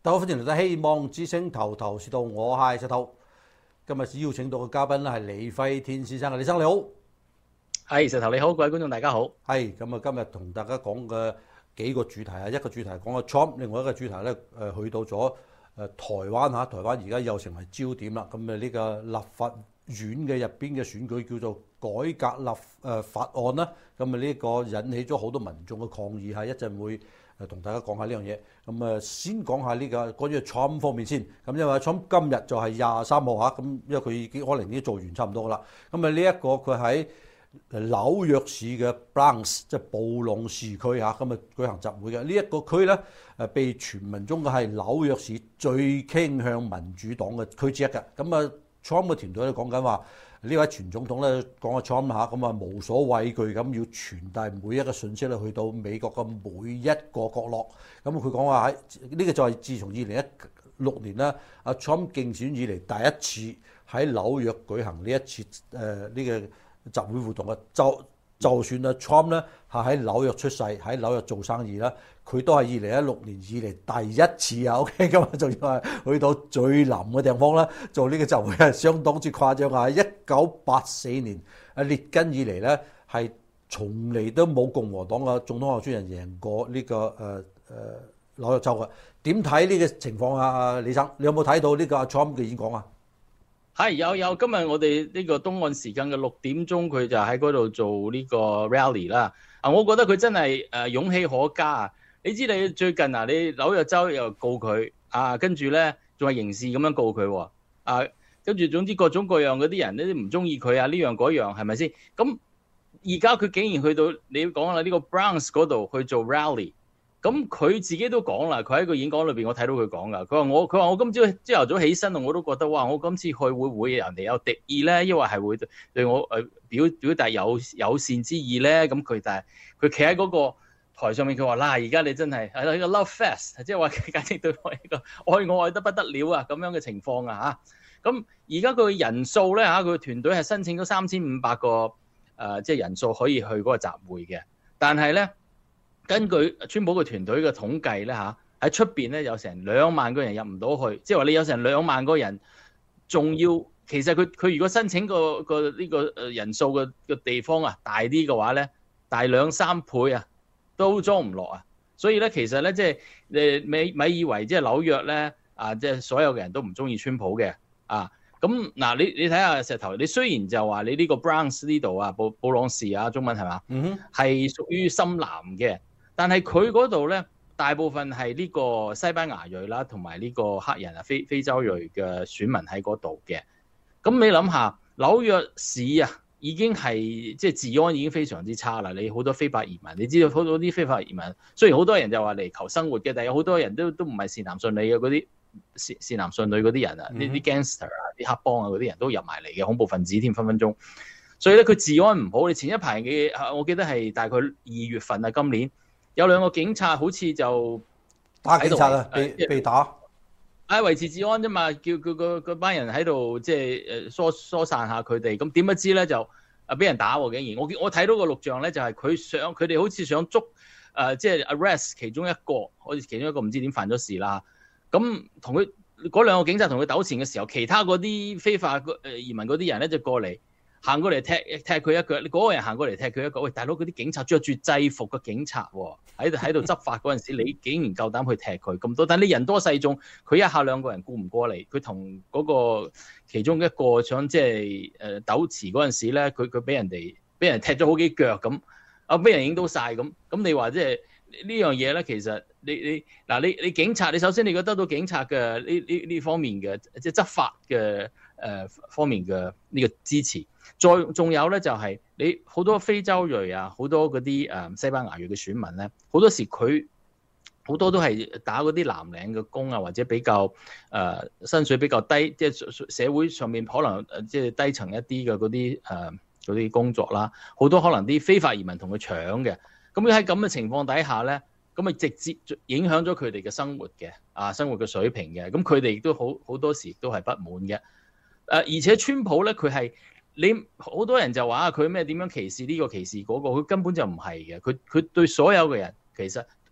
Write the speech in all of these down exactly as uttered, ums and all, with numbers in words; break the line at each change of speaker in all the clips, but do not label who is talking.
大家好，歡迎嚟到希望之星頭頭是道，我係石頭。今日邀請到嘅嘉賓咧係李輝天先生，李生你好。
係石頭你好，各位觀眾大家好。
係咁啊，今日同大家講嘅幾個主題啊，一個主題講個 Trump，另外一個主題咧誒去到咗誒台灣嚇，台灣而家又成為焦點啦。咁啊呢個立法院嘅入邊嘅選舉叫做改革立誒法案啦。咁啊呢個引起咗好多民眾嘅抗議嚇，一陣會誒同大家講下呢樣嘢。咁啊先講下呢個關於 Trump 方面先。咁因為 Trump 今日就係廿三號嚇，咁因為佢已經可能已經做完差唔多噶啦。咁啊呢一個佢喺紐約市嘅 Bronx 即係布朗市區嚇，咁啊舉行集會嘅呢一個區咧，誒被傳聞中嘅係紐約市最傾向民主黨嘅區之一嘅。咁啊 Trump 嘅團隊咧講緊話呢位前總統咧講阿 Trump 嚇，咁啊無所畏懼咁要傳遞每一個信息咧去到美國嘅每一個角落。咁佢講話喺呢個就係自從二零一六年啦，阿 Trump 競選以嚟第一次喺紐約舉行呢一次誒呢、呃這個集會活動嘅，就就算阿 Trump 咧係喺紐約出世，喺紐約做生意啦，佢都係二零一六年以嚟第一次啊 ，OK 咁啊，仲要係去到最南嘅地方啦，做呢個集會係相當之誇張啊！一九八四年啊列根以嚟咧係從嚟都冇共和黨嘅總統候選人贏過呢、這個誒誒、呃呃、紐約州嘅。點睇呢個情況啊？李生，你有冇睇到呢個阿 Trump 嘅演講啊？
係有有，今日我哋呢個東岸時間嘅六點鐘，佢就喺嗰度做呢個 rally 啦。啊，我覺得佢真係誒勇氣可嘉啊！你知你最近啊，你紐約州又告佢啊，跟住咧仲係刑事咁樣告佢喎啊，跟住總之各種各樣嗰啲人咧都唔中意佢啊，呢樣嗰樣係咪先？咁而家佢竟然去到你講啦，呢個 Bronx 嗰度去做 rally。咁佢自己都講啦，佢喺個演講裏邊，我睇到佢講噶。佢話我，佢話我今朝朝頭早起身，我都覺得哇！我今次去會唔會人哋有敵意咧？抑或係會對我誒表表達有友善之意咧？咁佢但係佢企喺嗰個台上面，佢話啦，而家你真係係一個 love fest，即係話簡直對我一個愛我愛得不得了啊咁樣嘅情況啊嚇。咁而家佢人數咧嚇，佢團隊係申請咗三千五百個誒，即、呃、係、就是、人數可以去嗰個集會嘅，但係咧。根據川普嘅團隊嘅統計咧嚇，喺出邊咧有成兩萬個人入唔到去，即係話你有成兩萬個人，仲要其實佢佢如果申請個個呢個誒人數嘅嘅地方啊大啲嘅話咧，大兩三倍啊都裝唔落啊，所以咧其實咧即係誒咪咪以為即係紐約咧啊，即係所有嘅人都唔中意川普嘅啊。咁嗱，你你睇下石頭，你雖然就話你呢個 Bronx 呢度啊，布布朗市啊，中文係嘛？嗯哼，係屬於深南嘅。但係佢嗰度咧，大部分係呢個西班牙裔啦，同埋呢個黑人啊、非非洲裔嘅選民喺嗰度嘅。咁你諗下，紐約市啊，已經係即係治安已經非常之差啦。你好多非法移民，你知道好多啲非法移民，雖然好多人就話嚟求生活嘅，但係有好多人都都唔係善男信女嘅嗰啲善善男信女嗰啲人啊，呢啲 gangster 啊、啲黑幫啊嗰啲人都入埋嚟嘅，恐怖分子添分分鐘。所以咧，佢治安唔好。你前一排嘅，我記得係大概二月份啊，今年。有兩個警察好似就
打警察啊，被被打，
唉維持治安啫嘛，叫佢個嗰班人喺度即係誒疏疏散下佢哋，咁點不知咧就啊俾人打喎，竟然我我睇到個錄像咧就係佢想佢哋好似想捉誒即係 arrest 其中一個，好似其中一個唔知點犯咗事啦，咁同佢嗰兩個警察同佢糾纏嘅時候，其他嗰啲非法誒移民嗰啲人咧就過嚟。行過嚟踢踢佢一腳，你嗰個人行過嚟踢佢一腳。喂，大佬，嗰啲警察着住制服嘅警察喎，喺度喺度執法嗰陣時，你竟然夠膽去踢佢咁多？但係你人多勢眾，佢一下兩個人顧唔過嚟，佢同嗰個其中一個想即係誒糾纏嗰陣時咧，佢佢俾人哋俾人踢咗好幾腳咁，啊俾人影到晒咁。咁你話即係呢樣嘢咧，其實你你嗱你你警察，你首先你覺得得到警察嘅呢呢呢方面嘅即係執法嘅誒、呃、方面嘅呢個支持。再仲有咧，就係、是、你好多非洲裔啊，好多嗰啲誒西班牙裔嘅選民咧，好多時佢好多都係打嗰啲藍領嘅工啊，或者比較誒薪水比較低，即係社會上面可能誒即係低層一啲嘅嗰啲誒嗰啲工作啦，好多可能啲非法移民同佢搶嘅，咁喺咁嘅情況底下咧，咁咪直接影響咗佢哋嘅生活嘅啊，生活嘅水平嘅，咁佢哋亦都好好多時都係不滿嘅，誒而且川普咧佢係。你好多人就話佢咩點樣歧視呢個歧視嗰個，佢根本就唔係嘅。佢佢對所有嘅人其實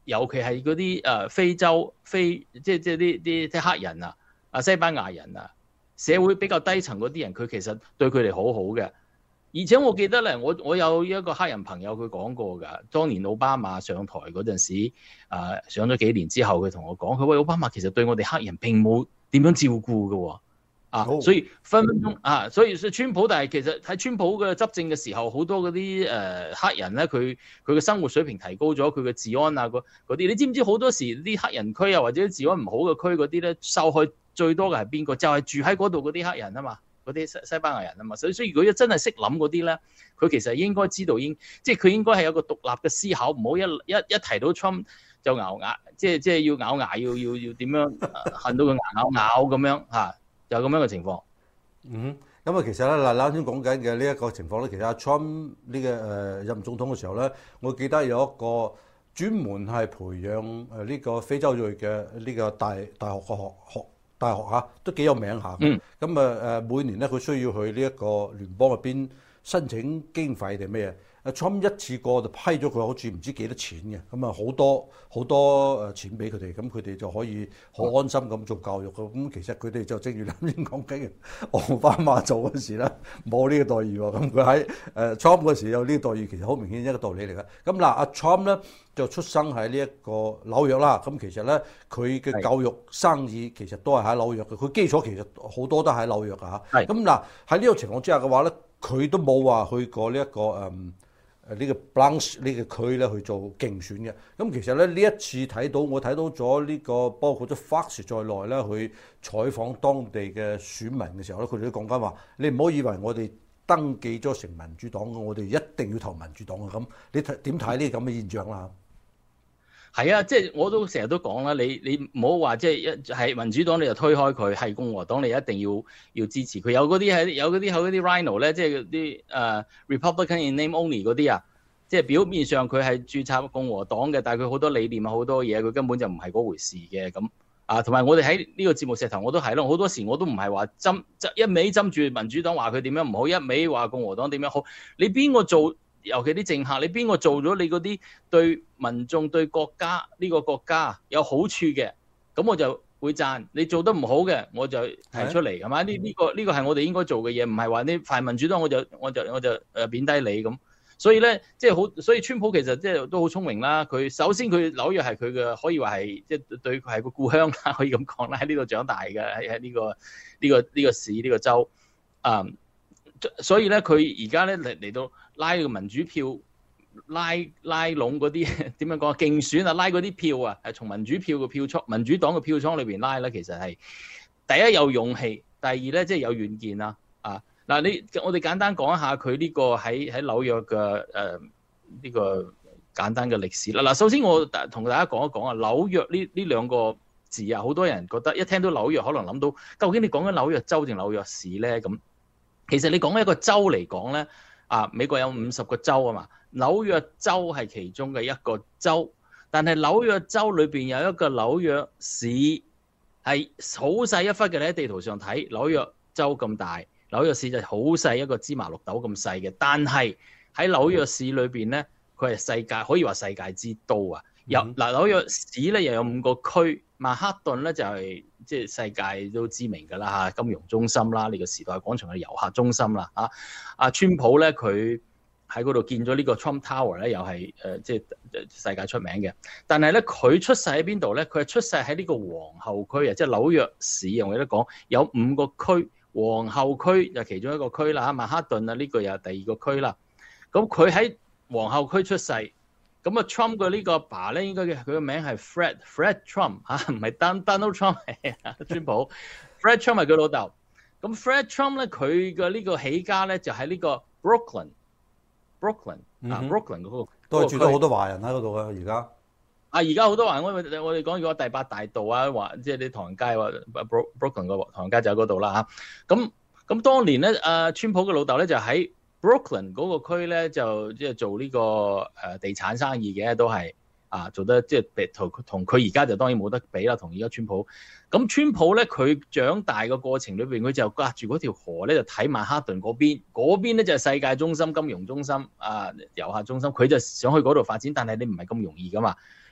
尤其係嗰啲誒非洲非即係即係啲啲啲黑人啊、啊西班牙人啊，社會比較低層嗰啲人，佢其實對佢哋好好嘅。而且我記得咧，我我有一個黑人朋友，佢講過㗎。當年奧巴馬上台嗰陣時，啊上咗幾年之後，佢同我講，佢話奧巴馬其實對我哋黑人並冇點樣照顧嘅喎，啊，
好
所以分分鐘啊，所以所以川普，但係其實喺川普嘅執政嘅時候，好多嗰啲誒黑人咧，佢佢嘅生活水平提高咗，佢嘅治安啊嗰啲，你知唔知好多時啲黑人區啊或者治安唔好嘅區嗰啲咧，受害最多嘅係邊個？就係住喺嗰度嗰啲黑人啊嘛。嗰啲西西班牙人啊嘛，所以所以如果真係識諗嗰啲咧，佢其實應該知道應，即係佢應該係有個獨立嘅思考，唔好一一一提到 Trump 就咬牙，即係即係要咬牙，要要要點樣恨到佢牙咬咬咁樣嚇，就咁樣嘅情況。
嗯，咁啊，其實咧嗱，啱先講緊嘅呢一個情況咧，其實阿 Trump 呢個誒任總統嘅時候咧，我記得有一個專門係培養誒呢個非洲裔嘅呢個大大學嘅學學。大學嚇都幾有名下嘅，咁啊誒每年咧佢需要去呢一個聯邦入邊申請經費定咩嘢？阿 Trump 一次過就批咗佢好似唔知幾多錢嘅，咁啊好多好多誒錢俾佢哋，咁佢哋就可以好安心咁做教育嘅。咁其實佢哋就正如啱先講緊嘅，奧巴馬做嗰時咧冇呢個待遇喎，咁佢喺誒 Trump 嗰時有呢個待遇，其實好明顯一個道理嚟嘅。咁嗱，阿 Trump 咧就出生喺呢一個紐約啦，咁其實咧佢嘅教育生意其實都係喺紐約嘅，佢基礎其實好多都喺紐約㗎嚇。咁嗱喺呢個情況之下嘅話咧，佢都冇話去過呢、這、一個誒。嗯誒呢個 Bronx 呢個區咧去做競選嘅，咁其實咧呢一次睇到我睇到咗呢個包括咗 Fox 在內咧去採訪當地嘅選民嘅時候咧，佢哋都講緊話：你唔好以為我哋登記咗成民主黨，我哋一定要投民主黨嘅。咁你睇點睇呢啲咁嘅現象啦？
係啊，即係我都成日都講啦，你你唔好話即係一係民主黨你就推開佢，係共和黨你一定要要支持佢。有嗰啲係有嗰啲有嗰啲 Rhino 咧，即係嗰啲誒 Republican in name only 嗰啲啊，即係表面上佢係註冊共和黨嘅，但係佢好多理念啊好多嘢，佢根本就唔係嗰回事嘅咁啊。同埋我哋喺呢個節目石頭我都係咯，好多時我都唔係話針一味針住民主黨話佢點樣唔好，一味話共和黨點樣好，你邊個做？尤其啲政客，你邊個做咗你嗰啲對民眾、對國家呢個國家有好處嘅，咁我就會讚；你做得唔好嘅，我就提出嚟，係嘛？呢呢個呢個係我哋應該做嘅嘢，唔係話你泛民主黨我就我就我就誒貶低你咁。所以咧，即係好，所以川普其實即係都好聰明啦。佢首先佢紐約係佢嘅，可以話係即係對佢係個故鄉啦，可以咁講啦。喺呢度長大嘅，喺喺呢個呢個呢個市呢個州啊。嗯所以咧，佢而家咧嚟嚟到拉個民主票，拉拉攏嗰啲點樣講啊？競選啊，拉嗰啲票啊，係從民主票嘅票倉、民主黨嘅票倉裏邊拉咧，其實係第一有勇氣，第二咧即係有遠見啦。啊嗱，你我哋簡單講一下佢呢個喺喺紐約嘅誒呢個簡單嘅歷史啦。嗱，首先我同大家講一講啊，紐約呢呢兩個字啊，好多人覺得一聽到紐約，可能諗到究竟你講緊紐約州定紐約市咧咁。其實你講一個州嚟講咧，啊美國有五十個州啊嘛，紐約州係其中嘅一個州，但係紐約州裏邊有一個紐約市係好細一忽嘅，你喺地圖上睇紐約州咁大，紐約市就好細一個芝麻綠豆咁細嘅，但係喺紐約市裏邊咧，佢係世界可以話世界之都啊！有嗱紐約市咧又有五個區，曼克頓咧就係即係世界都知名㗎啦嚇，金融中心啦，呢個時代廣場嘅遊客中心啦嚇。阿川普咧佢喺嗰度建咗呢個 Trump Tower 咧，又係誒即係世界出名嘅。但係咧佢出世喺邊度咧？佢係出世喺呢個皇后區啊，即係紐約市啊，我記得講有五個區，皇后區就其中一個區啦嚇，曼克頓啊呢個又係第二個區啦。咁佢喺皇后區出世。咁啊，Trump 嘅呢個阿爸咧，應該嘅佢個名係 Fred Fred Trump 嚇，唔係 Donald Trump 係川普。Fred Trump 係佢老豆。咁 Fred Trump 咧，佢嘅呢個起家咧就喺呢個 Brooklyn，Brooklyn 啊 Brooklyn 嗰個
都係住咗好多華人喺嗰度啊，而家。
啊，而家好多華人，我我哋講咗第八大道啊，話即係啲唐人街話 Brooklyn 個唐人街就喺嗰度啦嚇。咁咁當年咧，阿川普嘅老豆咧就喺Brooklyn 嗰個區咧就即係做呢個誒地產生意嘅，都係啊做得即係同同佢而家就當然冇得比啦，同而家川普。咁川普咧佢長大嘅過程裏邊，佢就隔住嗰條河咧就睇曼克頓嗰邊，嗰邊咧就係世界中心、金融中心啊、遊客中心，佢就想去嗰度發展，但係你唔係咁容易噶嘛。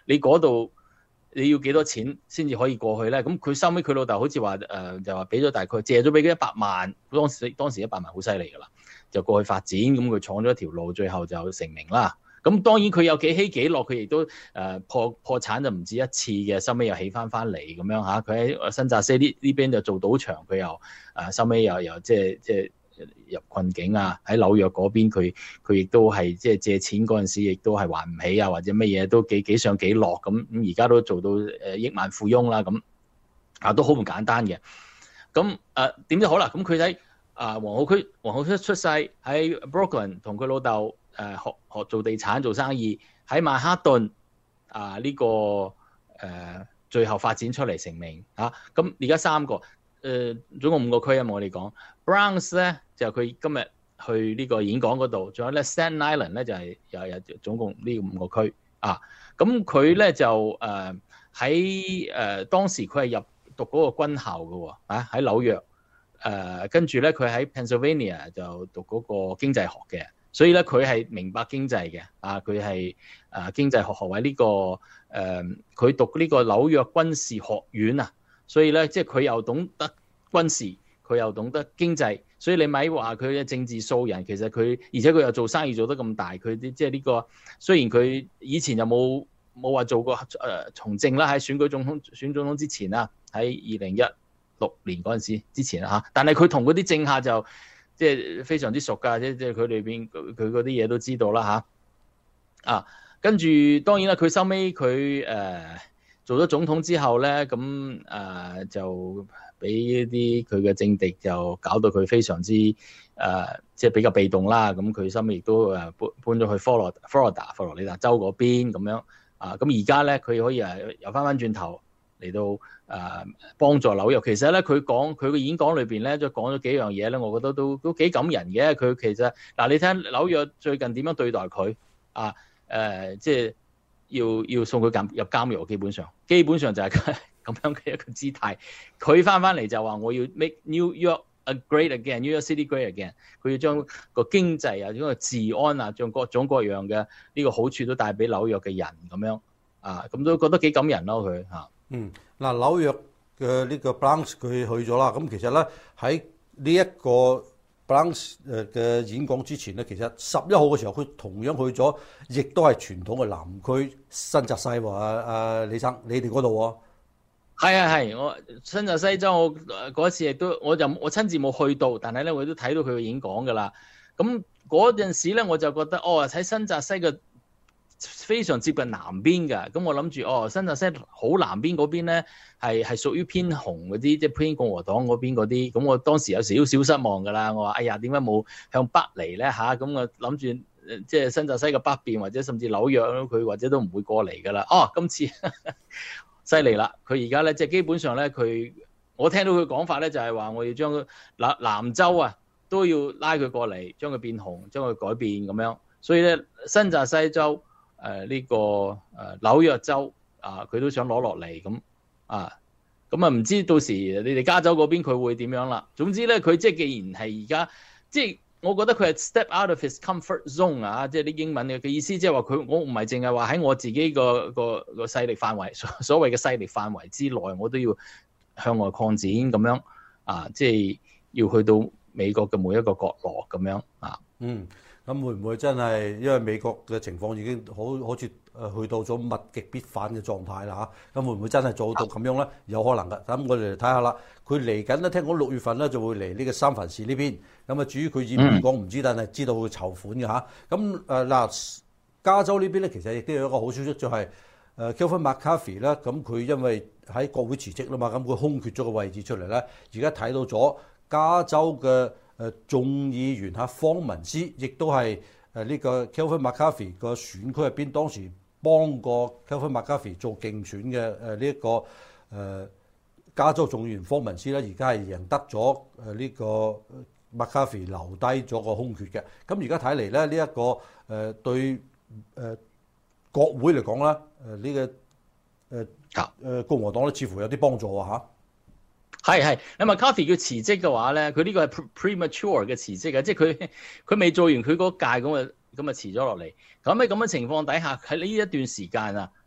你嗰度你要幾多錢先至可以過去咧？咁佢收尾佢老豆好似話誒就話俾咗大概借咗俾佢一百萬，當時當時一百萬好犀利㗎啦，就過去發展，咁佢闖咗一條路，最後就成名啦。咁當然佢有幾起幾落，佢亦都誒、呃、破破產就唔止一次嘅，收尾又起翻翻嚟咁樣嚇。佢喺新澤西呢呢邊就做賭場，佢又誒收尾又又即係即係入困境啊。喺紐約嗰邊佢佢亦都係即係借錢嗰陣時，亦都係還唔起啊，或者乜嘢都幾幾上幾落咁。咁而家都做到誒億萬富翁啦，咁啊都好唔簡單嘅。咁誒點知好啦？咁佢喺啊皇后區皇后區出世喺 Brooklyn 同佢老豆。誒學學做地產做生意喺曼哈頓啊呢、這個誒、呃、最後發展出嚟成名嚇。咁而家三個誒、呃、總共五個區啊，我哋講 Bronx 咧就佢今日去呢個演講嗰度，仲有咧 Staten Island 咧就係有有總共呢五個區啊。咁佢咧就誒喺誒當時佢係入讀嗰個軍校嘅喎啊，喺紐約誒，跟住咧佢喺 Pennsylvania 就讀嗰個經濟學嘅。所以咧，佢係明白經濟嘅，啊，佢係誒經濟學學位呢、這個誒，佢、呃、讀呢個紐約軍事學院啊，所以咧，即係佢又懂得軍事，佢又懂得經濟，所以你咪話佢嘅政治素人，其實佢而且佢又做生意做得咁大，佢啲即係呢個雖然佢以前又冇冇話做過誒、呃、從政啦，喺選舉總統選總統之前啦，喺二零一六年嗰陣時之前啦嚇，但係佢同嗰啲政客就即係非常之熟㗎，即即係佢裏邊佢嗰啲嘢都知道啦嚇。啊，跟住當然啦，佢收尾佢誒做咗總統之後咧，咁誒、呃、就俾啲佢嘅政敵就搞到佢非常之誒、呃，即係比較被動啦。咁佢收尾亦都誒搬搬咗去佛羅佛羅達佛羅里達州嗰邊咁樣啊。咁而家咧佢可以誒又翻翻轉頭嚟到誒、呃、幫助紐約。其實咧佢講佢嘅演講裏邊咧，就講咗幾樣嘢咧，我覺得都都幾感人嘅。佢其實嗱、呃，你睇紐約最近點樣對待佢啊？誒、呃，即係要要送佢監入監獄，基本上基本上就係咁樣嘅一個姿態。佢翻翻嚟就話我要 make New York a great again，New York City great again。佢要將個經濟啊，將個治安啊，將各種各樣嘅呢個好處都帶俾紐約嘅人咁樣啊，咁都覺得幾感人咯佢嚇。
嗯，嗱紐約嘅呢個 Bronx 佢去咗啦，咁其實咧喺呢一個 Bronx 誒嘅演講之前咧，其實十一號嘅時候佢同樣去咗，亦都係傳統嘅南區新澤西喎。阿阿李生，你哋嗰度喎？
係啊係，我新澤西州我嗰次亦都，我就我親自冇去到，但係咧我都睇到佢嘅演講㗎啦。咁嗰陣時咧我就覺得，哦喺新澤西嘅非常接近南邊㗎。咁我諗住，哦新澤西好南邊嗰邊咧係係屬於偏紅嗰啲，即係偏共和黨嗰邊嗰啲。咁我當時有少少失望㗎啦。我話：哎呀，點解冇向北嚟咧嚇？咁我諗住即係新澤西嘅北邊，或者甚至紐約佢或者都唔會過嚟㗎啦。哦，今次犀利啦！佢而家咧，即係基本上咧，佢我聽到佢講法咧，就係話我要將南南州啊都要拉佢過嚟，將佢變紅，將佢改變咁樣。所以咧，新澤西州誒呢、呃這個誒、呃、紐約州啊，佢、呃、都想攞落嚟咁啊。咁啊，唔知到時你哋加州嗰邊佢會點樣啦？總之咧，佢即係既然係而家即係。我覺得佢係 step out of his comfort zone 啊，即係啲英文嘅意思，即係話佢我唔係淨係話喺我自己個個個勢力範圍，所謂嘅勢力範圍之內，我都要向外擴展咁樣啊，即係要去到美國嘅每一個角落咁樣啊。
嗯，咁會唔會真係因為美國嘅情況已經好好似誒去到咗物極必反嘅狀態啦嚇？咁會唔會真係做到咁樣咧？有可能㗎。咁我哋嚟睇下啦。佢嚟緊咧，聽講六月份咧就會嚟呢個三藩市呢邊。咁啊，至於佢演唔演講唔知，但係知道會籌款嘅嚇。咁誒嗱，加州呢邊咧其實亦都有一個好消息，就係誒 Kevin McCarthy 啦。咁佢因為喺國會辭職啦嘛，咁佢空缺咗個位置出嚟咧。而家睇到咗加州嘅誒眾議員嚇方文斯，亦都係誒呢個 Kevin McCarthy 個選區入邊當時幫過 Kevin McCarthy 做競選嘅誒呢一個誒。呃加州眾議員方文斯咧，而家係贏得咗誒呢個 McCarthy 留低咗個空缺嘅。咁而家睇嚟咧，呢、這、一個誒、呃、對誒、呃、國會嚟講咧，誒呢個誒誒共和黨咧，似乎有啲幫助啊嚇。係
係，咁 McCarthy 要辭職嘅話咧，佢呢個係 premature 嘅辭職啊，即係佢佢未做完佢嗰屆咁啊咁啊辭咗落嚟。咁喺咁嘅情況底下，喺呢一段時間啊。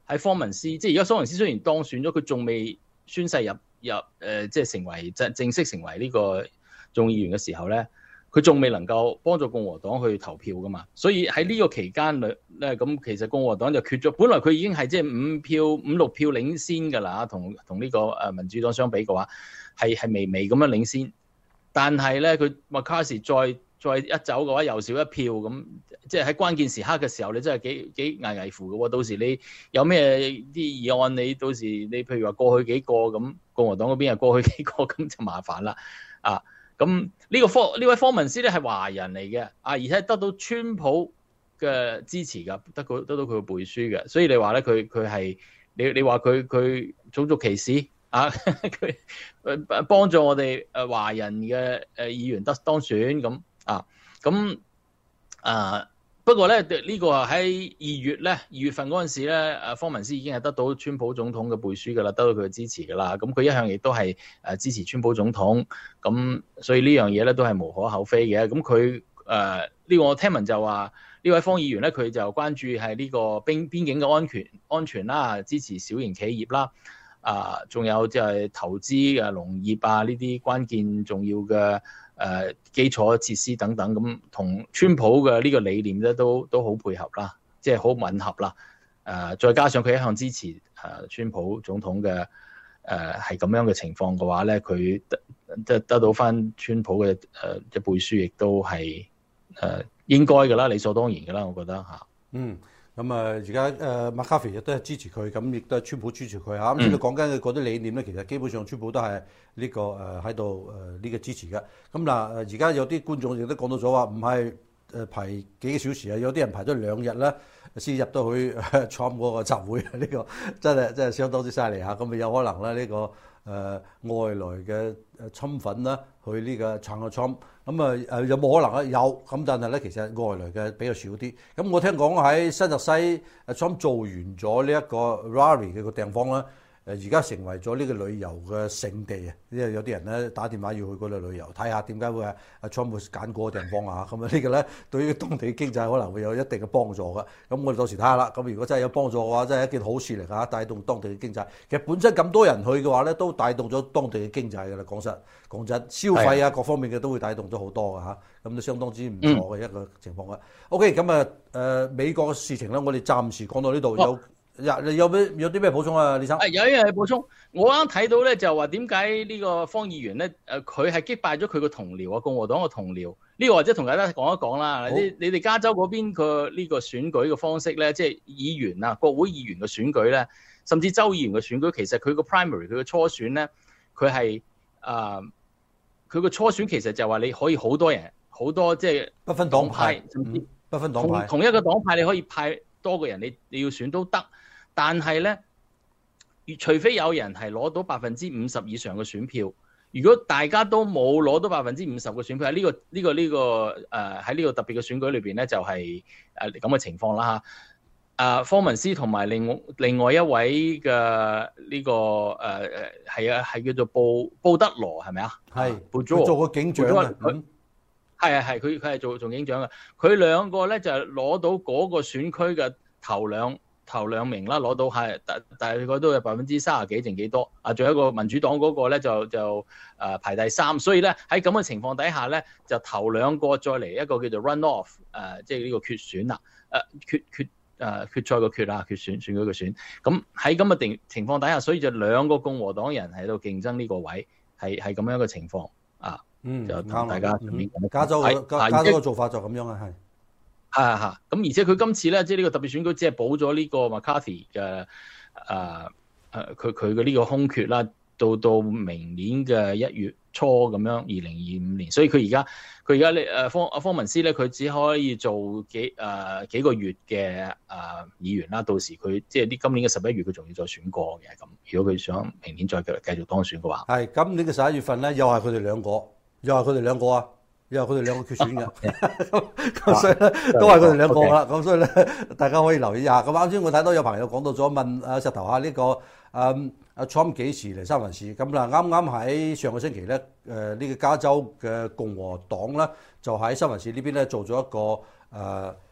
喺科文斯，即係而家科文斯雖然當選咗，佢仲未宣誓入入誒、呃，即係成為正正式成為呢個眾議員嘅時候咧，佢仲未能夠幫助共和黨去投票噶嘛。所以喺呢個期間裏咧，咁其實共和黨就缺咗，本來佢已經係即係五票五六票領先㗎啦，同同呢個誒民主黨相比嘅話，係係微微咁樣領先。但係咧，佢麥卡錫再再一走嘅話，又少一票咁，即係喺關鍵時刻嘅時候，你真係幾幾危危乎嘅喎。到時你有咩啲議案，你到時你譬如話過去幾個咁，共和黨嗰邊又過去幾個，咁就麻煩啦。啊，咁呢個科呢位科文斯咧係華人嚟嘅，啊，而且得到川普嘅支持㗎，得到得到佢嘅背書嘅，所以你話咧佢佢係你你話佢佢種族歧視？啊！佢誒幫助我哋誒華人嘅誒議員得當選咁啊，咁啊不過咧呢、呢個喺二月咧二月份嗰陣時咧，誒科文斯已經係得到川普總統嘅背書㗎啦，得到佢嘅支持㗎啦。咁佢一向亦都係誒支持川普總統，咁所以呢樣嘢咧都係無可厚非嘅。咁佢誒呢個我聽聞就話呢位方議員咧，佢就關注係呢個邊邊境嘅安全安全啦，支持小型企業啦。啊，仲有就係投資啊、農業啊呢啲關鍵重要嘅誒、呃、基礎設施等等，咁同川普嘅呢個理念咧都都好配合啦，即係好吻合啦。誒、呃，再加上佢一向支持誒、呃、川普總統嘅誒係咁樣嘅情況嘅話咧，佢得得得到翻川普嘅誒嘅背書，亦都係誒、呃、應該㗎啦，理所當然㗎啦，我覺得嚇。
嗯。咁啊，而家誒麥卡錫亦都係支持佢，咁亦都係川普支持佢嚇。咁先你講緊嘅嗰啲理念咧，其實基本上川普都係呢個誒喺度誒呢個支持嘅。咁嗱，而家有啲觀眾亦都講到咗話，唔係誒排幾個小時啊，有啲人排咗兩日咧先入到去Trump嗰個集會，呢、這個真係真係相當之犀利嚇。咁啊有可能咧呢、這個誒、呃、外來嘅誒侵粉啦，去呢個撐個 Trump。咁啊誒有冇可能咧？有，咁但係咧其實外來嘅比較少啲。咁我聽講喺新澤西誒 Trump 做完咗呢一個 rally 嘅個地方咧，誒而家成為咗呢個旅遊嘅勝地啊！因為有啲人咧打電話要去嗰度旅遊，睇下點解會係阿 Trump 會揀嗰個地方啊！咁啊呢個咧對於當地經濟可能會有一定嘅幫助嘅。咁我哋到時睇下啦。咁如果真係有幫助嘅話，真係一件好事嚟㗎，帶動當地嘅經濟。其實本身咁多人去嘅話咧，都帶動咗當地嘅經濟㗎啦。講實講真，消費啊各方面嘅都會帶動咗好多㗎嚇。咁都相當之唔錯嘅一個情況啦。OK，咁啊誒美國嘅事情咧，我哋暫時講到呢度。有有有咩有啲咩補充啊，李生？
有一樣嘢補充，我啱睇到咧就話點解呢個方議員咧誒佢係擊敗咗佢個同僚啊，共和黨嘅同僚。呢個或者同大家講一講啦。你你哋加州嗰邊個呢個選舉嘅方式咧，即係議員啊，國會議員嘅選舉咧，甚至州議員嘅選舉，其實佢個 primary 佢嘅初選咧，佢係誒佢個初選其實就話你可以好多人好多即係
不分黨派，
甚至
不分黨派，
同同一個黨派你可以派多個人，你你要選都得。但係咧，除非有人係攞到百分之五十以上嘅選票，如果大家都冇攞到百分之五十嘅選票，喺呢個呢個呢個誒喺呢個特別嘅選舉裏邊咧，就係誒咁嘅情況啦嚇。誒科文斯同埋另外另外一位嘅呢個誒誒係啊係叫做布布德羅係咪啊？
係，
布佐
做個警長嘅，
佢係啊係佢佢係做做警長嘅。佢兩個咧就係攞到嗰個選區嘅頭兩。頭兩名啦，攞到係大大概都有百分之三十幾定幾多啊？仲有一個民主黨嗰個咧就就誒、呃、排第三，所以咧喺咁嘅情況底下咧，就頭兩個再嚟一個叫做 run off 誒、呃，即係呢個決選啦，誒決決誒決賽嘅決啊，決選選舉嘅選。咁喺咁嘅情情況底下，所以就兩個共和黨人喺度競爭呢個位，係係咁樣嘅情況啊。
嗯，
就同大家、
嗯、加州嘅加加州嘅做法就咁樣啊，係。
係啊嚇，咁而且佢今次咧，即係呢個特別選舉，只係補咗呢個 McCarthy 嘅誒誒，佢佢嘅呢個空缺啦，到到明年嘅一月初咁樣，二零二五年，所以佢而家佢而家咧誒方阿方文斯咧，佢只可以做幾誒、呃、幾個月嘅誒、呃、議員啦。到時佢即係啲今年嘅十一月，佢仲要再選過嘅咁。如果佢想明年再繼繼續當選嘅話，係
今年嘅十一月份咧，又係佢哋兩個，又係佢哋兩個啊！因為佢哋兩個決選嘅，咁所以咧都係佢哋兩個啦。咁所以咧，大家可以留意一下。咁啱先我睇到有朋友講到咗問阿石頭下呢個誒阿 Trump 幾時嚟三藩市？咁嗱，啱啱喺上個星期咧，誒呢個加州嘅共和黨咧就喺三藩市呢邊咧做咗一個誒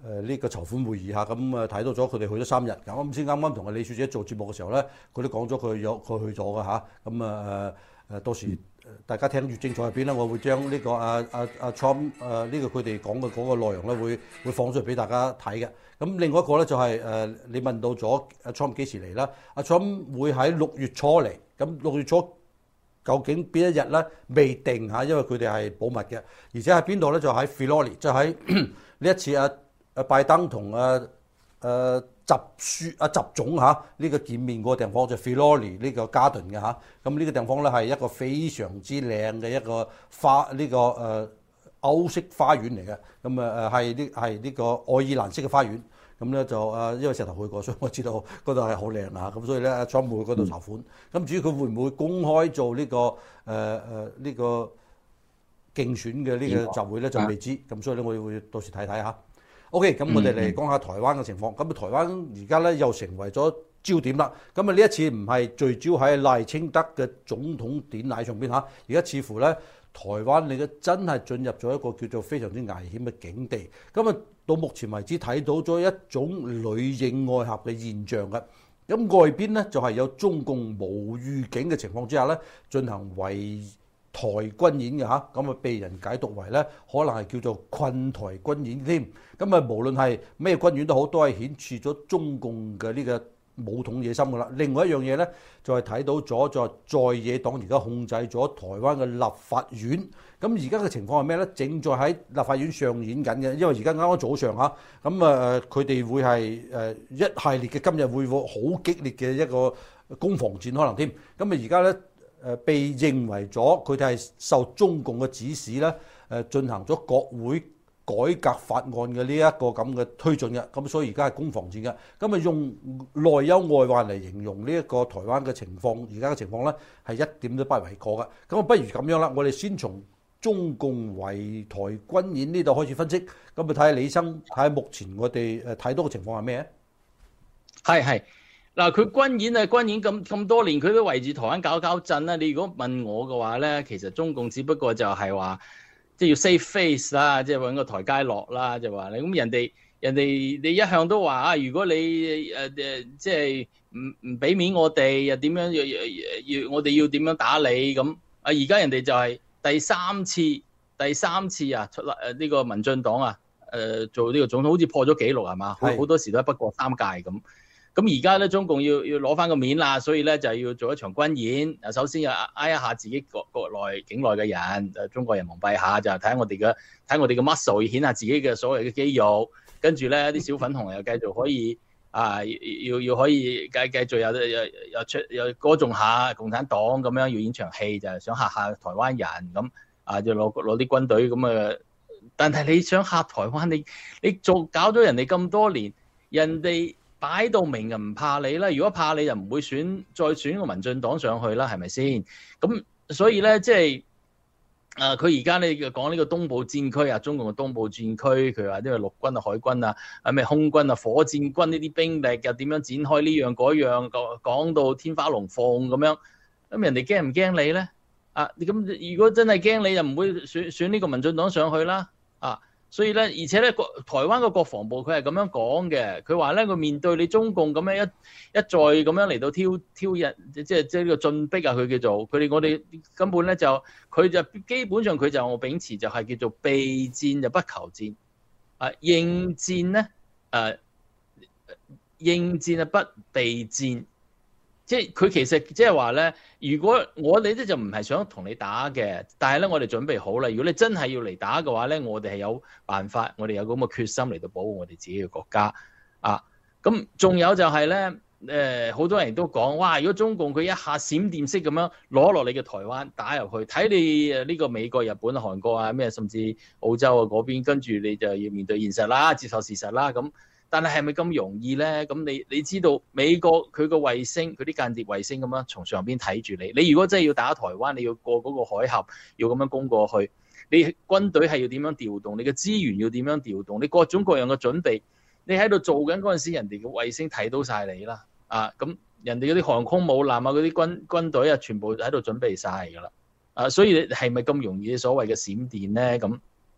誒呢個籌款會議嚇，咁啊睇到咗佢哋去咗三日。咁啱先啱啱同阿李小姐做節目嘅時候咧，佢都講咗佢有佢去咗嘅嚇。咁啊誒誒到時大家聽越精彩入邊咧，我會將呢、這個阿阿阿 Trump 誒呢個佢哋講嘅嗰個內容咧，會會放出嚟俾大家睇嘅。咁另外一個咧就係、是、誒你問到咗阿 Trump 幾時嚟啦？阿 Trump 會喺六月初嚟。咁六月初究竟邊一日咧未定嚇，因為佢哋係保密嘅。而且喺邊度咧？就喺 Filoni，就喺呢一次阿阿拜登同阿誒習書阿習總嚇呢個見面嗰個地方就 Filoni 呢個 garden 嘅嚇。咁呢個地方咧係一個非常之靚嘅一個花呢、這個誒、呃、歐式花園嚟嘅。咁啊誒係呢係呢個愛爾蘭式嘅花園。咁咧就誒，因為石頭去過，所以我知道嗰度係好靚啊！咁所以咧，阿 Trump 會嗰度籌款。咁至於佢會唔會公開做呢、這個誒誒呢個競選嘅呢個集會咧，就未知。咁所以咧，我哋會到時睇睇嚇。OK，咁我哋嚟講下台灣嘅情況。咁台灣而家咧又成為咗焦點啦。咁啊呢一次唔係聚焦喺賴清德嘅總統典禮上邊嚇，而家似乎咧台灣你嘅真係進入咗一個叫做非常之危險嘅境地。咁啊〜到目前為止睇到咗一種裏應外合嘅現象嘅，咁外邊咧就係有中共無預警嘅情況之下咧進行圍台軍演嘅嚇，咁啊被人解讀為咧可能係叫做困台軍演添，咁啊無論係咩軍演都好，都係顯示咗中共嘅呢個武統野心噶啦。另外一樣嘢咧就係睇到咗就係在野黨而家控制咗台灣嘅立法院。咁而家嘅情況係咩咧？正在喺立法院上演緊嘅，因為而家啱啱早上嚇，咁啊佢哋會係誒一系列嘅今日會好激烈嘅一個攻防戰可能添。咁啊而家咧誒被認為咗佢哋係受中共嘅指使咧誒進行咗國會改革法案嘅呢一個咁嘅推進嘅，咁所以而家係攻防戰嘅。咁啊用內憂外患嚟形容呢一個台灣嘅情況，而家嘅情況咧係一點都不為過嘅。咁啊不如咁樣啦，我哋先從中共圍台軍演呢度開始分析，咁啊睇下李生睇下目前我哋誒睇到嘅情況係咩？
係係嗱，佢軍演啊軍演咁咁多年，佢都圍住台灣搞搞震啦。你如果問我嘅話咧，其實中共只不過就係話即係要 save face 啦，即係揾個台階落啦，就話你咁人哋人哋你一向都話啊，如果你誒誒即係唔唔俾面我哋，又點樣要要我哋要點樣打你咁啊？而家人哋就係、是。第三次，第三次啊，出啦誒呢個民進黨啊，誒、呃、做呢個總統好似破咗紀錄係嘛？好好多時都係不過三屆咁。咁而家咧，中共要要攞翻個面啦，所以咧就要做一場軍演。啊，首先要挨一下自己國國內境內嘅人，誒中國人蒙蔽下，就睇下我哋嘅睇我哋嘅 muscle，要顯下自己嘅所謂嘅肌肉。跟住咧，啲小粉紅又繼續可以啊，要要可以繼繼續有有有出有歌頌下共產黨咁樣，要演場戲就係想嚇下台灣人咁啊，就攞攞啲軍隊咁啊。但係你想嚇台灣，你你做搞咗人哋咁多年，人哋擺到明就唔怕你啦。如果怕你就唔會選再選個民進黨上去啦，係咪先？咁所以咧，即係誒，佢而家咧講呢個東部戰區啊，中共嘅東部戰區，佢話呢個陸軍啊、海軍啊、啊咩空軍啊、火箭軍呢啲兵力又點樣展開呢樣嗰樣，講講到天花龍鳳咁樣，咁人哋驚唔驚你咧？啊，咁如果真係驚你，就唔會選選呢個民進黨上去啦。啊，所以咧，而且咧，台灣個國防部佢係咁樣講嘅，佢話咧，佢面對你中共咁樣一一再咁樣嚟到挑挑釁，即係即係呢個進逼啊，佢叫做佢哋我哋根本咧就佢就基本上佢就我秉持就係叫做備戰就不求戰，啊應戰咧誒、啊、應戰啊不備戰。即係佢其實即係話咧，如果我哋咧就唔係想同你打嘅，但係咧我哋準備好啦。如果你真係要嚟打嘅話咧，我哋係有辦法，我哋有咁嘅決心嚟到保護我哋自己嘅國家啊。咁仲有就係咧，誒、呃、好多人都講，哇！如果中共佢一下閃電式咁樣攞落你嘅台灣打入去，睇你誒呢個美國、日本、韓國啊咩，甚至澳洲啊嗰邊，跟住你就要面對現實啦，接受事實啦咁。但係係咪咁容易咧？咁你你知道美國佢個衛星，佢啲間諜衛星咁樣從上邊睇住你。你如果真係要打台灣，你要過嗰個海峽，要咁樣攻過去，你軍隊係要點樣調動？你嘅資源要點樣調動？你各種各樣嘅準備，你喺度做緊嗰陣時，人哋嘅衛星睇到晒你啦。啊，咁人哋嗰啲航空母艦啊，嗰啲軍軍隊啊，全部喺度準備晒㗎啦。啊，所以你係咪咁容易所謂嘅閃電咧？咁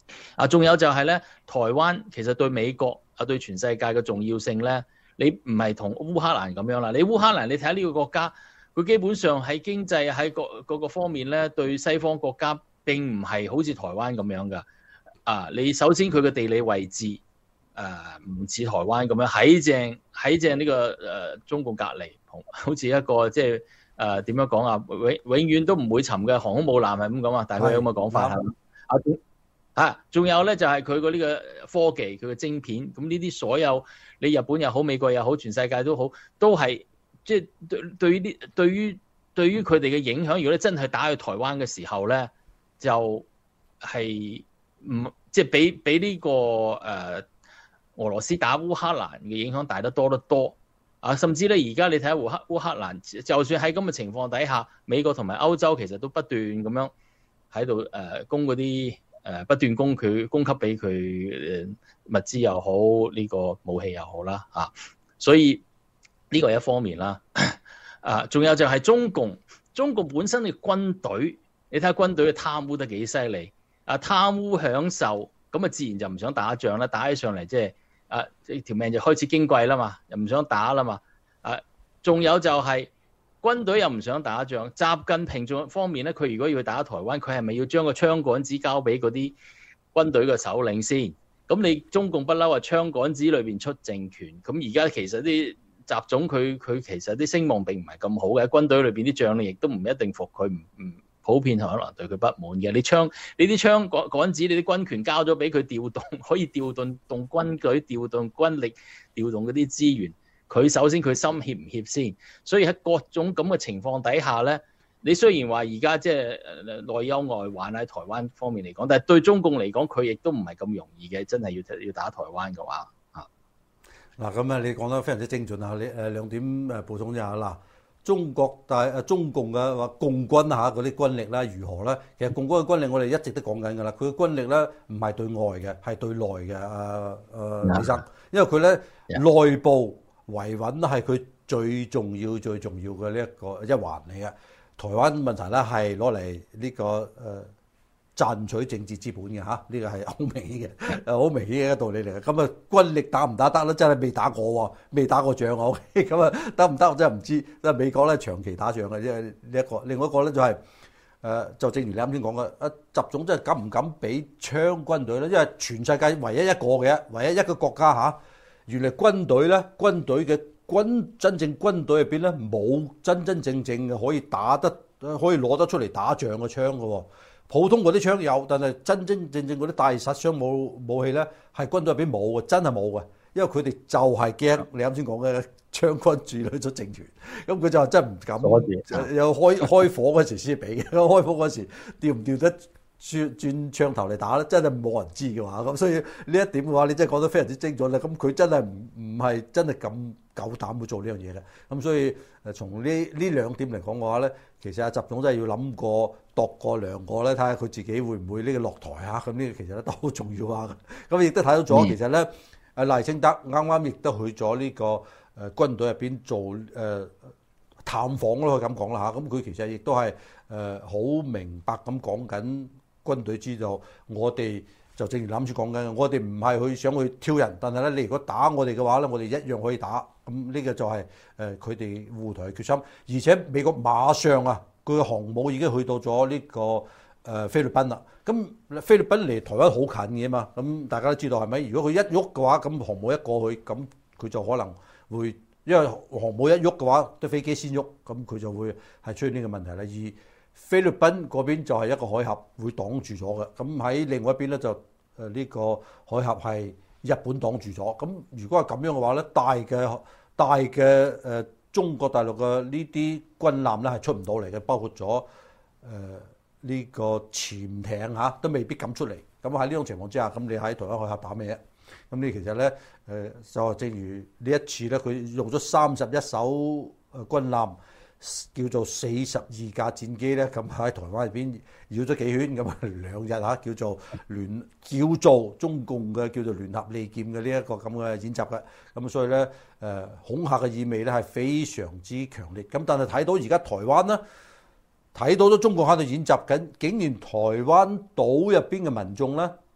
啊，仲有就係咧，台灣其實對美國啊對全世界嘅重要性咧，你唔係同烏克蘭咁樣啦。你烏克蘭你睇下呢個國家，佢基本上喺經濟喺各各個方面咧，對西方國家並唔係好似台灣咁樣噶。啊，你首先佢嘅地理位置誒唔似台灣咁樣喺正喺正呢、這個誒、呃、中共隔離，好似一個即係誒點樣講啊？永永遠都唔會沉嘅航空母艦係咁講啊！大概有咁嘅講法係嘛？啊，仲有咧就係佢個呢個科技，佢嘅晶片，咁呢啲所有你日本又好，美國又好，全世界都好，都係即係對對於啲對於對於佢哋嘅影響。如果你真係打去台灣嘅時候咧，就係唔即係比比呢個誒、呃、俄羅斯打烏克蘭嘅影響大得多得多啊！甚至咧而家你睇下烏克烏克蘭，就算喺咁嘅情況底下，美國同埋歐洲其實都不斷咁樣喺度誒供嗰啲。誒不斷供佢供給俾佢誒物資又好，呢、這個武器又好啦啊，所以呢個係一方面啦。啊，仲有就係中共，中共本身嘅軍隊，你睇下軍隊嘅貪污得幾犀利啊！貪污享受，咁啊自然就唔想打仗啦，打起上嚟即係啊條命就開始矜貴啦嘛，又唔想打啦嘛。啊，仲有就係、是。軍隊又唔想打仗，習近平仲方面咧，佢如果要打台灣，佢係咪要將個槍桿子交俾嗰啲軍隊嘅首領先？咁你中共不嬲啊，槍桿子裏邊出政權。咁而家其實啲習總佢佢其實啲聲望並唔係咁好嘅，軍隊裏邊啲將領亦都唔一定服佢，唔唔普遍可能對佢不滿嘅。你槍你啲槍桿桿子，你啲軍權交咗俾佢調動，可以調動動軍隊、調動軍力、調動嗰啲資源。佢首先佢心怯唔怯先，所以喺各種咁嘅情況底下咧，你雖然話而家即係內憂外患喺台灣方面嚟講，但係對中共嚟講，佢亦都唔係咁容易嘅，真係要要打台灣嘅話啊。
嗱咁啊，你講得非常之精準啊！你誒兩點誒補充一下嗱，中國大誒中共嘅話共軍嚇嗰啲軍力咧如何咧？其實共軍嘅軍力我哋一直都講緊㗎啦，佢嘅軍力咧唔係對外嘅，係對內嘅誒誒李生，因為佢咧內部。維穩係佢最重要、最重要嘅呢一個一環嚟嘅。台灣問題咧係攞嚟呢個誒、呃、賺取政治資本嘅嚇，呢、這個係好明顯嘅，誒好明顯嘅一個道理嚟嘅。咁啊軍力打唔打得咧？真係未打過喎，未打過仗啊。O K，咁啊得唔得？我真係唔知。因為美國咧長期打仗嘅，即係呢一個。另外一個咧就係、是、誒、呃，就正如你啱先講嘅，啊習總真係敢唔敢俾槍軍隊咧？因為全世界唯一一個嘅，唯一一個國家嚇。啊原來軍隊咧，軍隊嘅軍真正軍隊入邊咧，冇真真正正嘅可以打得，可以攞得出嚟打仗嘅槍嘅喎。普通嗰啲槍有，但係真真正正嗰啲大殺傷武武器咧，係軍隊入邊冇嘅，真係冇嘅。因為佢哋就係驚你啱先講嘅將軍治理咗政權，咁佢就真係唔敢。有開開火嗰時先俾嘅，開火嗰時調唔調得？轉轉槍頭嚟打咧，真係冇人知嘅話，咁所以呢一點嘅話，你真係講得非常之精準啦。咁佢真係唔唔係真係咁夠膽去做呢樣嘢嘅。咁所以誒，從呢呢兩點嚟講嘅話咧，其實阿習總真係要諗過、度過量過咧，睇下佢自己會唔會呢個落台嚇。咁呢個其實咧都好重要啊。咁亦都睇到咗，其實咧阿賴清德啱啱亦都去咗呢個誒軍隊入邊做誒探訪咯，可以咁講啦嚇。咁佢其實亦都係誒好明白咁講緊。軍隊知道我哋就正如諗住講緊，我哋唔係去想去挑人，但係咧，你如果打我哋嘅話咧，我哋一樣可以打。咁呢個就係誒佢哋護台嘅決心。而且美國馬上啊，佢嘅航母已經去到咗呢個誒菲律賓啦。咁菲律賓離台灣好近嘅嘛，咁大家都知道係咪？如果佢一喐嘅話，咁航母一過去，咁佢就可能會因為航母一喐嘅話，啲飛機先喐，咁佢就會係出現呢個問題啦。而菲律賓嗰邊就係一個海峽會擋住咗嘅，咁喺另外一邊咧就誒呢個海峽係日本擋住咗。咁如果係咁樣嘅話咧，大嘅大嘅誒、呃、中國大陸嘅呢啲軍艦咧係出唔到嚟嘅，包括咗誒呢個潛艇嚇、啊、都未必敢出嚟。咁喺呢種情況之下，咁你喺台灣海峽打咩啊？咁你其實咧誒、呃、就正如呢一次咧，佢用咗三十一艘誒軍艦。叫做四十二架戰機咧，咁喺台灣入邊繞咗幾圈，咁啊兩日嚇叫做聯叫做中共嘅叫做聯合利劍嘅呢一個咁嘅演習嘅，咁所以咧誒恐嚇嘅意味咧係非常之強烈。咁但係睇到而家台灣咧，睇到咗中國喺度演習緊，竟然台灣島入邊嘅民眾咧對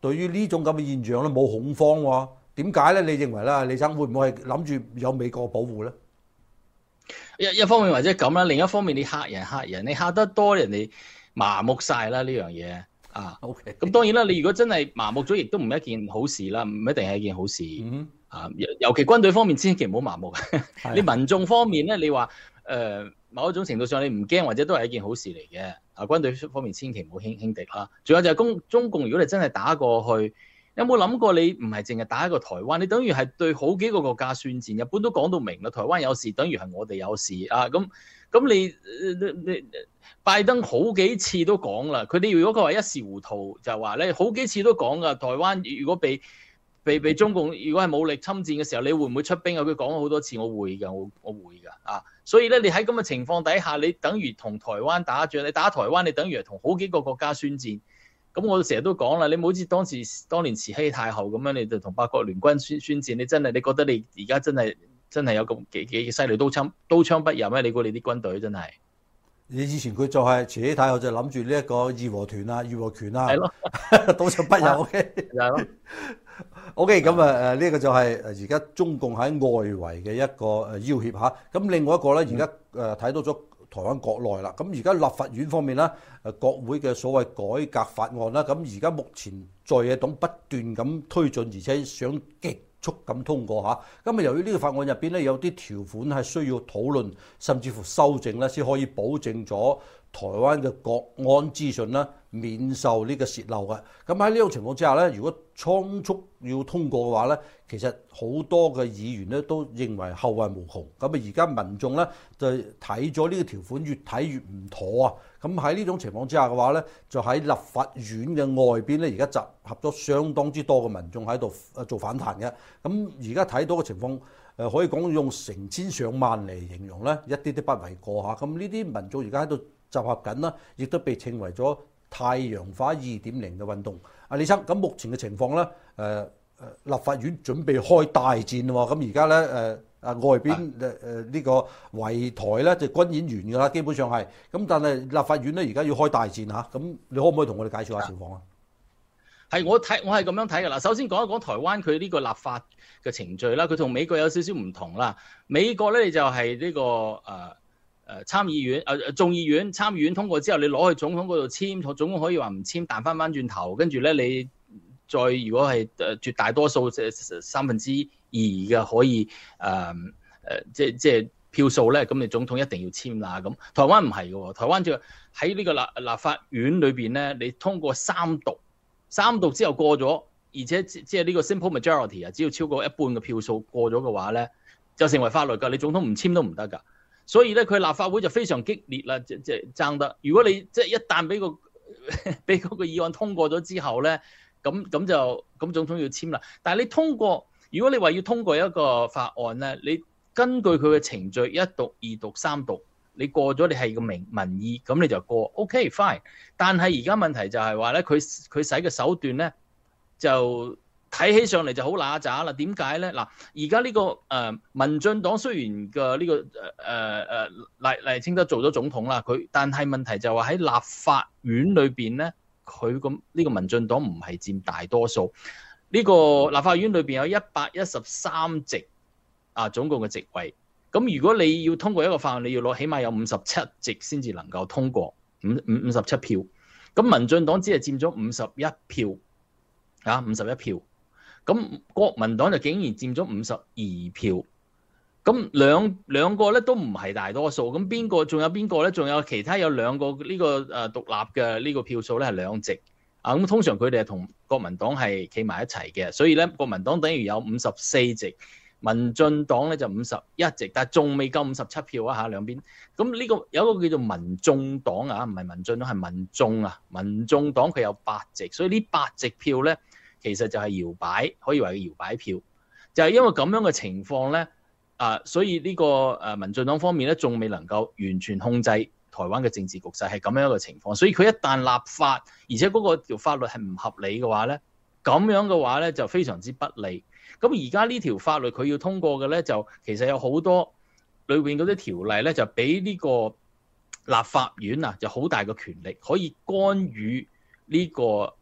對於呢種咁嘅現象咧冇恐慌喎。點解咧？你認為咧，李生會唔會係諗住有美國保護咧？
一一方面或者咁啦，另一方面你嚇人嚇人，你嚇得多人哋麻木晒啦呢樣嘢啊。
OK，
咁當然啦，你如果真係麻木咗，亦都唔係一件好事啦，唔一定係一件好事。
嗯
啊，尤其軍隊方面千祈唔好麻木。你民眾方面咧，你話誒、呃、某一種程度上你唔驚或者都係一件好事嚟嘅。啊，軍隊方面千祈唔好輕輕敵啦。仲有就係公中共，如果你真係打過去，有冇諗過你唔係淨係打一個台灣，你等於係對好幾個國家宣戰。日本都講到明啦，台灣有事等於係我哋有事啊。咁咁你你你拜登好幾次都講啦，佢哋如果佢話一時糊塗就話咧，好幾次都講噶。台灣如果被被被中共如果係武力侵佔嘅時候，你會唔會出兵啊？佢講咗好多次，我會㗎，我我會㗎啊。所以咧，你喺咁嘅情況底下，你等於同台灣打仗，你打台灣，你等於係同好幾個國家宣戰。咁我成日都講啦，你唔好似當時當年慈禧太后咁樣，你就同八國聯軍宣宣戰，你真係你覺得你而家真係真係有咁幾幾犀利刀槍刀槍不入咩？你估你啲軍隊真係？
你以前佢就係慈禧太后就諗住呢一個義和團啊、義和拳啊，
係咯，
刀槍不入。OK，
就係咯。
OK，咁啊誒呢個就係誒而家中共喺外圍嘅一個誒要挾嚇。咁另外一個咧，而家誒睇到咗台灣國內啦。咁而家立法院方面咧，誒國會嘅所謂改革法案啦，咁而家目前在野黨不斷咁推進，而且想極速咁通過嚇。咁啊，由於呢個法案入邊咧有啲條款係需要討論，甚至乎修正咧，先可以保證咗台灣嘅國安資訊啦免受呢個泄漏嘅。咁喺呢種情況之下咧，如果倉促要通過嘅話咧，其實好多嘅議員咧都認為後患無窮。咁啊，而家民眾咧就睇咗呢個條款，越睇越唔妥啊！咁喺呢種情況之下嘅話咧，就喺立法院嘅外邊咧，而家集合咗相當之多嘅民眾喺度誒做反彈嘅。咁而家睇到嘅情況，誒可以講用成千上萬嚟形容咧，一啲都不為過嚇。咁呢啲民眾而家喺度集合緊啦，亦都被稱為咗太陽花二點零嘅運動。阿李生，咁目前嘅情況咧，誒、呃、誒立法院準備開大戰喎。咁而家咧誒啊外邊誒誒呢個圍台咧就軍演完㗎啦，基本上係。咁但係立法院咧而家要開大戰嚇，咁你可唔可以同我哋介紹下情況啊？
係我睇我係咁樣睇㗎啦。首先講一講台灣佢呢個立法嘅程序啦，佢同美國有少少唔同啦。美國咧就係呢個誒。呃誒參議院誒誒眾議院參議院通過之後，你攞去總統嗰度簽，總統可以話唔簽，彈翻翻轉頭，跟住咧你再如果係誒絕大多數即係三分之二嘅可以誒誒、呃、即即係票數咧，咁你總統一定要簽啦。咁台灣唔係嘅喎，台灣就喺呢個立立法院裏邊咧，你通過三讀，三讀之後過咗，而且即係呢個 simple majority 啊，只要超過一半嘅票數過咗嘅話咧，就成為法律㗎。你總統唔簽都唔得㗎。所以咧，佢立法會就非常激烈啦，即即爭得。如果你即係一旦俾個俾嗰個議案通過咗之後咧，咁咁就咁總統要簽啦。但係你通過，如果你話要通過一個法案咧，你根據佢嘅程序，一讀、二讀、三讀，你過咗，你係個民民意，咁你就過 OK fine。但係而家問題就係話咧，佢佢使嘅手段咧就睇起上嚟就好揦渣啦。點解咧？嗱，而家呢個誒、呃、民進黨雖然嘅呢、這個誒誒誒賴賴清德做咗總統啦，佢但係問題就係喺立法院裏邊咧，佢咁呢個民進黨唔係佔大多數。呢、這個立法院裏邊有一百一十三席啊，總共嘅席位。咁如果你要通過一個法案，你要攞起碼有五十七席先至能夠通過，五五五十七票。咁民進黨只係佔咗五十一票，啊五十一票。咁國民黨就竟然佔咗五十二票，咁兩兩個咧都唔係大多數，咁邊個仲有邊個咧？仲有其他有兩個呢個誒獨立嘅呢個票數咧係兩席，啊咁通常佢哋係同國民黨係企埋一齊嘅，所以咧國民黨等於有五十四席，民進黨咧就五十一席，但係仲未夠五十七票啊嚇兩邊。咁呢個有一個叫做民眾黨啊，唔係民進黨係民眾啊，民眾黨佢有八席，所以呢八席票咧。其實就係搖擺，可以話係搖擺票，就係、是、因為咁樣嘅情況咧，啊，所以呢個誒民進黨方面咧，仲未能夠完全控制台灣嘅政治局勢，係咁樣一個情況。所以佢一旦立法，而且嗰個條法律係唔合理嘅話咧，咁樣嘅話咧就非常之不利。咁而家呢條法律佢要通過嘅咧，就其實有好多裏邊嗰啲條例咧，就俾呢個立法院啊，就好大嘅權力，可以干預呢、這個誒。呃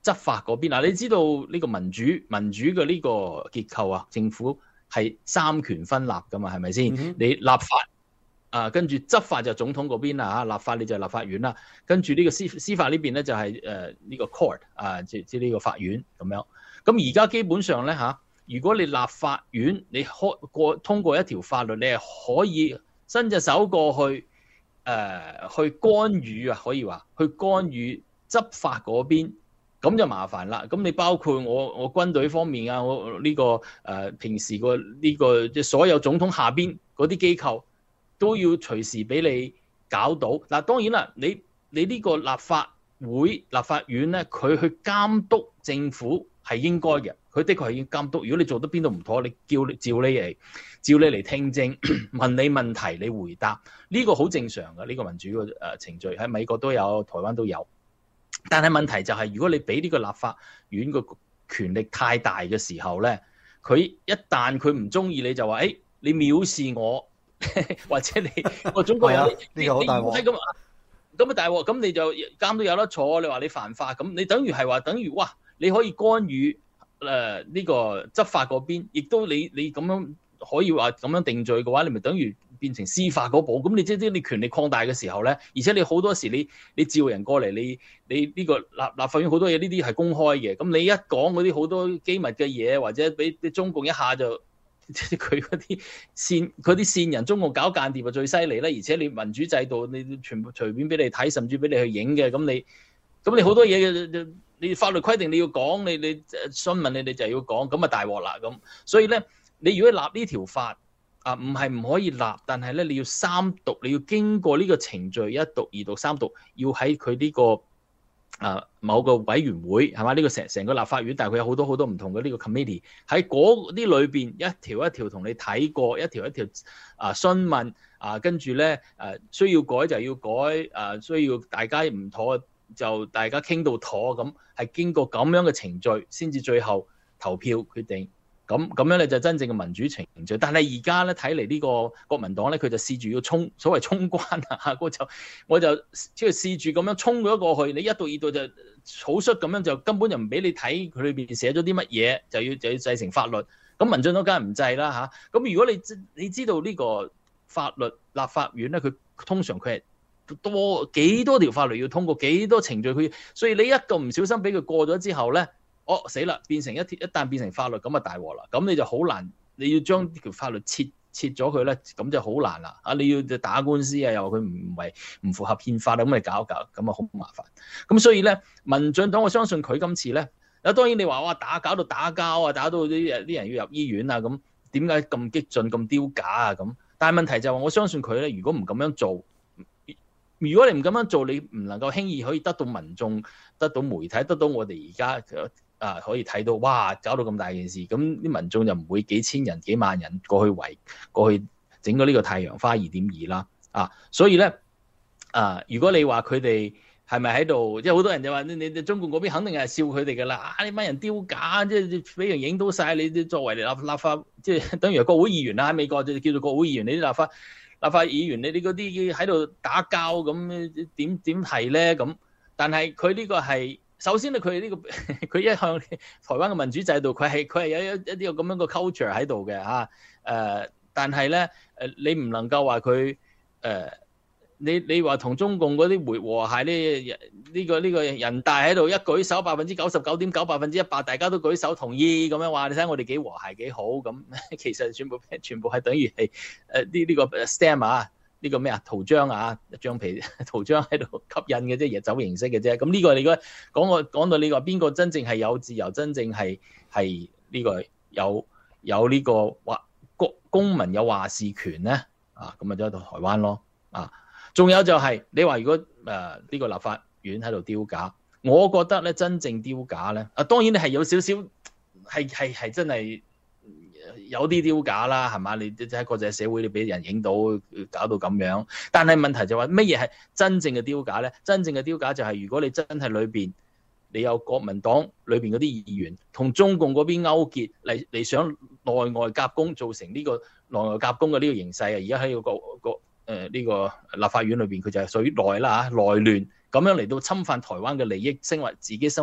執法嗰邊嗱，你知道呢個民主民主嘅呢個結構啊，政府係三權分立噶嘛，係咪先？嗯、你立法啊，跟住執法就總統嗰邊啦嚇，立法你就立法院啦，跟住呢個司司法呢邊咧就係誒呢個 court 啊，即即呢個法院咁樣。咁而家基本上咧嚇，如果你立法院你開過通過一條法律，你係可以伸隻手過去誒、呃、去干預啊，可以話去干預執法嗰邊。咁就麻煩啦。咁你包括我我軍隊方面啊，我呢、這個誒、呃、平時個呢個即係所有總統下邊嗰啲機構都要隨時俾你搞到。嗱，當然啦，你你呢個立法會立法院咧，佢去監督政府係應該嘅。佢的確係要監督。如果你做得邊度唔妥，你叫你照你嚟照你嚟聽證，問你問題，你回答呢、這個好正常嘅。呢、這個民主嘅誒程序喺美國都有，台灣都有。但係問題就係，如果你俾呢個立法院個權力太大嘅時候咧，佢一旦佢唔中意你就話，誒、哎，你藐視我，或者你我中國人呢個好大鑊，咁咁啊大鑊，咁你就監都有得坐。你話你犯法，咁你等於係話等於哇，你可以干預誒呢個執法嗰邊，亦都你你咁樣可以話咁樣定罪嘅話，你咪等於變成司法嗰部。咁你即係你權力擴大嘅時候咧，而且你好多時你你召人過嚟，你你呢個立立法院好多嘢呢啲係公開嘅。咁你一講嗰啲好多機密嘅嘢，或者俾俾中共一下就佢嗰啲線嗰啲線人，中共搞間諜就最犀利啦。而且你民主制度，你全部隨便俾你睇，甚至俾你去影嘅。咁你咁你好多嘢，你法律規定你要講，你你詢問你哋就要講，咁啊大鑊啦咁。所以咧，你如果立呢條法，啊，唔係唔可以立，但係咧你要三讀，你要經過呢個程序，一讀、二讀、三讀，要喺佢呢個啊某個委員會係嘛？呢、這個成成個立法院，但係佢有好多好多唔同嘅呢個 committee 喺嗰啲裏邊一條一條同你睇過，一條一條啊詢問啊，跟住咧誒需要改就要改，啊需要大家唔妥就大家傾到妥咁，係經過咁樣嘅程序先至最後投票決定。咁咁樣咧就真正嘅民主程序，但係而家咧睇嚟呢個國民黨咧佢就試住要衝所謂衝關啊，我就我就即係試住咁樣衝咗過去，你一讀二讀就草率咁樣就根本就唔俾你睇佢裏邊寫咗啲乜嘢，就要就要製成法律。咁民進黨梗係唔制啦嚇。咁如果你你知道呢個法律立法院咧，佢通常佢係多幾多條法律要通過幾多程序，佢所以你一個唔小心俾佢過咗之後咧。哦死啦！變成一一旦變成法律咁啊大鑊啦！咁你就好難，你要將條法律切切咗佢咧，咁就好難啦！啊，你要打官司啊，又話佢唔係唔符合憲法啦，咁你搞搞咁啊好麻煩。咁所以咧，民進黨我相信佢今次咧，啊當然你話哇打搞到打交啊，打到啲啲人要入醫院啊，咁點解咁激進咁丟架啊咁？但係問題就係我相信佢咧，如果唔咁樣做，如果你唔咁樣做，你唔能夠輕易可以得到民眾、得到媒體、得到我哋而家。啊，可以睇到，哇！搞到咁大件事，咁啲民眾就唔會幾千人、幾萬人過去圍過去整咗呢個太陽花二點二啦，啊！所以咧，啊，如果你話佢哋係咪喺度，即係好多人就話你你中共嗰邊肯定係笑佢哋㗎啦，啊！你班人丟架，即係俾人影到晒你作為立立法，即係等於係國會議員啦，喺美國就叫做國會議員，你啲立法立法議員，你哋嗰啲喺度打交咁點點係咧咁？但係佢呢個係。首先咧，佢呢、這個佢一向台灣嘅民主制度，佢係佢係有一一啲咁樣嘅 culture 喺度嘅嚇。誒、呃，但係咧誒，你唔能夠話佢誒，你你話同中共嗰啲和諧呢？呢、這個呢、這個人大喺度一舉手百分之九十九點九百分之一百，大家都舉手同意咁樣話，你睇我哋幾和諧幾好咁。其實全部全部係等於係誒呢呢個 stamp 啊。呢個咩啊？圖章啊，橡皮圖章喺度吸引嘅啫，嘢走形式嘅啫。咁呢個你如果講我講到你話邊個真正係有自由，真正係係呢個有有呢個話公公民有話事權咧？啊，咁咪就喺度台灣咯。啊，仲有就係、是、你話如果誒呢、呃這個立法院喺度丟架，我覺得咧真正丟架咧啊，當然你係有少少係係係真係。有啲丟架啦，係嘛？你即係國際社會，你俾人影到，搞到咁樣。但係問題就係乜嘢係真正嘅丟架咧？真正嘅丟架就係如果你真係裏邊你有國民黨裏邊嗰啲議員同中共嗰邊勾結嚟嚟想內外夾攻，造成呢個內外夾攻嘅呢個形勢啊！而家喺個個誒呢個立法院裏邊，佢就係屬於內啦嚇內亂咁樣嚟到侵犯台灣嘅利益，身為自己身為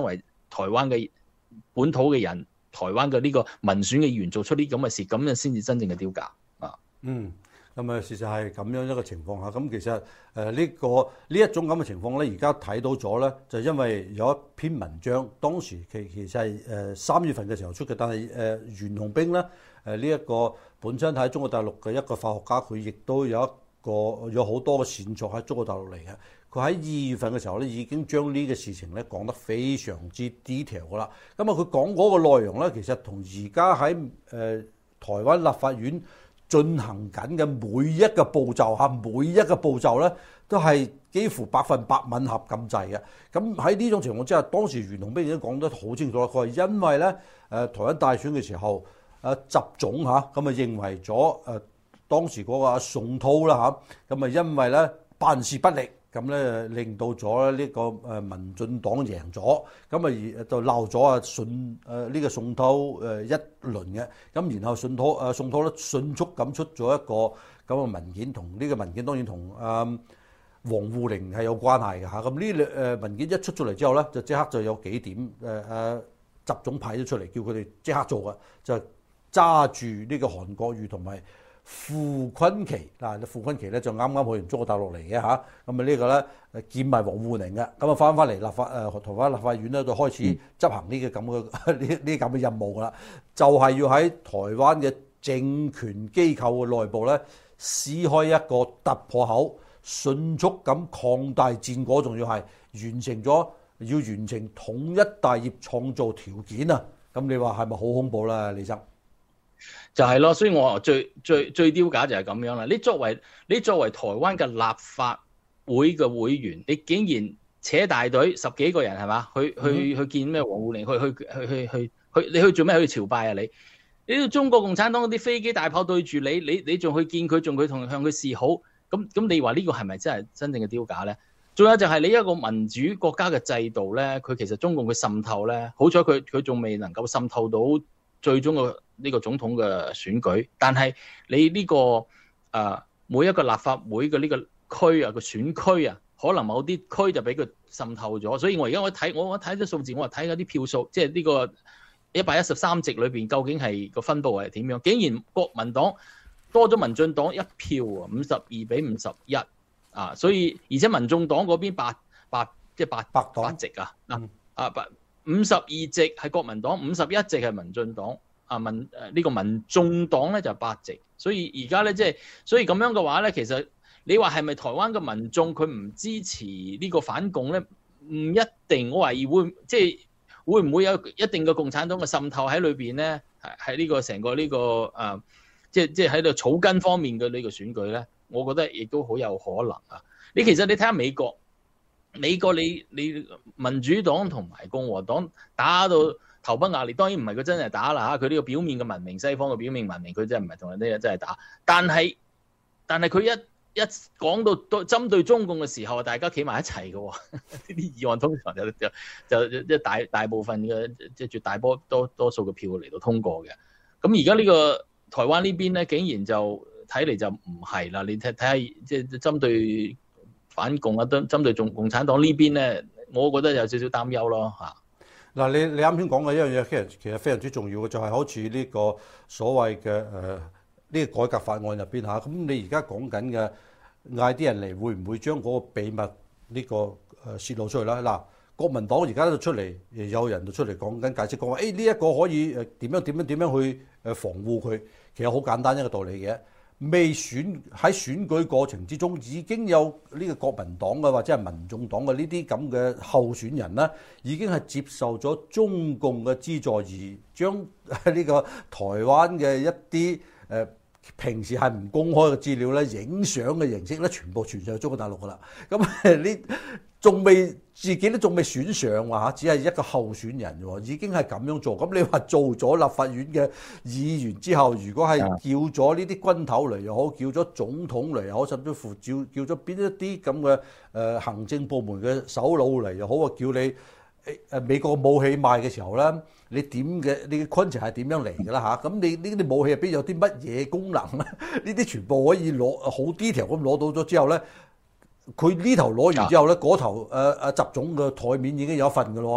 台灣嘅本土嘅人，台灣嘅呢個民選嘅議員做出啲咁嘅事，咁樣先至真正嘅丟架啊！
嗯。咁啊，事實係咁樣一個情況下，咁其實誒呢、呃這個呢一種咁嘅情況咧，而家睇到咗咧，就因為有一篇文章，當時其其實係誒三月份嘅時候出嘅，但係誒、呃、袁弘彬咧誒呢一個本身喺中國大陸嘅一個化學家，佢亦都有一個有好多嘅線索喺中國大陸嚟嘅。佢喺二月份嘅時候咧，已經將呢個事情咧講得非常之 detail 噶啦。咁啊，佢講嗰個內容咧，其實同而家喺誒台灣立法院進行緊嘅每一個步驟嚇，每一個步驟咧都係幾乎百分百吻合咁滯嘅。咁喺呢種情況之下，當時袁弘彬已經講得好清楚啦。佢話因為咧誒台灣大選嘅時候，誒習總嚇咁啊認為咗誒當時嗰個阿宋濤啦嚇，咁啊因為咧辦事不力。咁咧令到咗呢個誒民進黨贏咗，咁啊而就鬧咗啊宋誒呢個宋濤誒一輪嘅，咁然後宋濤誒宋濤咧迅速咁出咗一個咁嘅文件，同呢個文件當然同誒王滬寧係有關係嘅嚇。咁呢兩誒文件一出咗嚟之後咧，就即刻就有幾點誒誒習總派咗出嚟，叫佢哋即刻做嘅，就揸住呢個韓國瑜同埋傅崐萁嗱，傅崐萁咧就啱啱去完中國大陸嚟嘅嚇，咁啊呢個咧見埋王滬寧嘅，咁啊翻返嚟立法誒台灣立法院咧就開始執行呢個咁嘅呢呢咁嘅任務噶啦，就係、是、要喺台灣嘅政權機構嘅內部咧撕開一個突破口，迅速咁擴大戰果，仲要係完成咗要完成統一大業創造條件啊！咁你話係咪好恐怖啦，李生？
就係咯，所以我最最最丟架就係咁樣啦。你作為你作為台灣嘅立法會嘅會員，你竟然扯大隊十幾個人係嘛？去去去見咩王滬寧？去去去去去去你去做咩？去朝拜啊你？你到中國共產黨嗰啲飛機大炮對住你，你你仲去見佢，仲去同向佢示好？咁咁你話呢個係咪真係真正嘅丟架咧？仲有就係你一個民主國家嘅制度咧，佢其實中共佢滲透咧，好彩佢佢仲未能夠滲透到最終嘅呢個總統嘅選舉，但係你呢、這個誒、呃、每一個立法會嘅呢個區啊個選區啊，可能某啲區就俾佢滲透咗，所以我而家我睇我我睇啲數字，我話睇嗰啲票數，即係呢個一百一十三席裏邊究竟係個分佈係點樣？竟然國民黨多咗民進黨一票啊，五十二比五十一啊，所以而且民眾黨嗰邊八八即係八八八席啊，嗱啊八五十二席係國民黨，五十一席係民進黨。啊民誒呢個民眾黨咧就八席，所以而家咧即係所以咁樣嘅話咧，其實你話係咪台灣嘅民眾佢唔支持呢個反共咧？唔一定，我懷疑會即係會唔會有一定嘅共產黨嘅滲透喺裏邊咧？係喺呢個成個呢、這個誒、呃，即係即係喺度草根方面嘅呢個選舉咧，我覺得亦都好有可能啊！你其實你睇下美國，美國你你民主黨同埋共和黨打到頭崩額裂，當然唔係佢真係打啦嚇，佢呢個表面嘅文明，西方嘅表面文明，佢真係唔係同人哋真係打。但係但係佢一一講到對針對中共嘅時候，大家企埋一齊嘅喎，呢啲議案通常就就就即係大大部分嘅即係絕大波多多數嘅票嚟到通過嘅。咁而家呢個台灣呢邊咧，竟然就睇嚟就唔係啦。你睇睇下，即係針對反共啊，針針對共共產黨呢邊咧，我覺得有少少擔憂咯嚇。
嗱，你你啱先講嘅一樣嘢，其實其實非常之重要嘅，就係、是、好似呢個所謂嘅誒呢個改革法案入邊嚇，咁你而家講緊嘅嗌啲人嚟，會唔會將嗰個秘密呢個誒泄露出去啦？嗱，國民黨而家就出嚟，有人就出嚟講緊解釋，講話誒呢一個可以誒點樣點樣點樣去誒防護佢，其實好簡單一個道理嘅。未選喺選舉過程之中已經有呢個國民黨嘅或者係民眾黨嘅呢啲咁嘅候選人啦，已經係接受咗中共嘅資助，而將呢個台灣嘅一啲誒平時係唔公開嘅資料咧，影相嘅形式咧，全部傳上去中國大陸噶啦。咁你仲未自己都仲未選上喎嚇，只係一個候選人喎，已經係咁樣做。咁你話做咗立法院嘅議員之後，如果係叫咗呢啲軍頭嚟又好，叫咗總統嚟又好，甚至乎叫叫咗邊一啲咁嘅誒行政部門嘅首腦嚟又好，啊叫你誒美國武器賣嘅時候咧，你點嘅你嘅昆程係點樣嚟㗎啦嚇？咁你呢啲武器入邊有啲乜嘢功能咧？呢啲全部可以攞好 detail 咁攞到咗之後咧。佢呢頭攞完之後咧，嗰頭誒誒習總嘅台面已經有一份嘅咯，咁